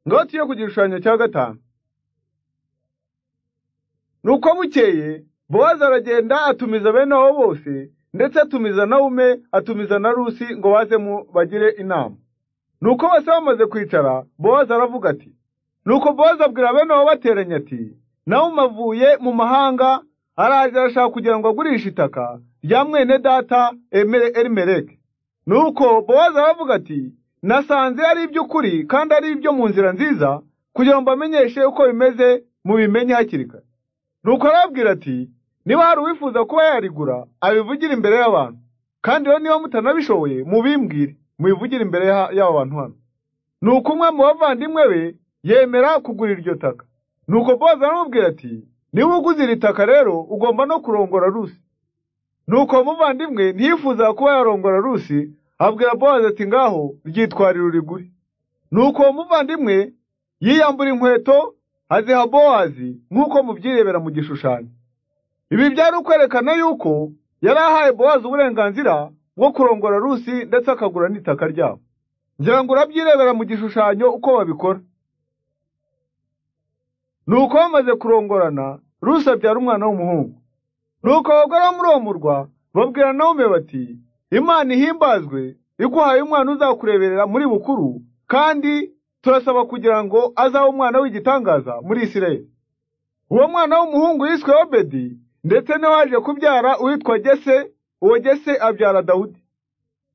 Ngoti yo ku gishushanyo cya gatanu. Nuko bukeye Bowazi aragenda atumiza bene abo bose, ndetse atumiza Naume, atumiza na Rusi ngo baze bagire inama. Nuko bose bamaze kwicara, Bowazi aravuga ati, nuko Bowazi abwira bene abo bateranye ati, Naume avuye mu mahanga, araje arashaka kugira ngo agurishe itaka rya mwene data Elimeleki. Nuko Bowazi aravuga ati, nasanze ari iby'ukuri kandi ari ibyo mu nzira nziza, kugira ngo mbamenyeshe uko bimeze mubimenye hakiri kare. Nuko arababwira ati, niba hari uwifuza kuba yarigura, abivugire imbere y'abantu, kandi rero niba mutanabishoboye mubimbwire, mubivugire imbere y'aba bantu hano. Nuko umwe mu bavandimwe be yemera kugura iryo taka. Nuko Bowazi aramubwira ati, niba uguze iri taka rero ugomba no kurongora Rusi. Nuko umuvandimwe ntiyifuza kuba yarongora Rusi, abwira Bowazi ati, ngaho ryitwarire urigure. Nuko uwo muvandimwe yiyambura inkweto aziha Bowazi nk'uko mubyirebera mu gishushanyo. Ibi byari ukwerekana yuko yari ahaye Bowazi uburenganzira bwo kurongora Rusi ndetse akagura n'itaka ryabo. Ngira ngo urabyirebera mu gishushanyo uko babikora. Nuko bamaze kurongorana, Rusi abyara umwana w'umuhungu. Nuko abagore bo muri uwo murwa babwira Naume bati, Imana ihimbazwe iguhaye umwana uzakureberera muri bukuru, kandi turasaba kugira ngo azabe umwana w'igitangaza muri Isirayeli. Uwo mwana w'umuhungu yiswe Obedi, ndetse niwe waje kubyara uwitwa Jese, uwo Jese abyara Dawudi.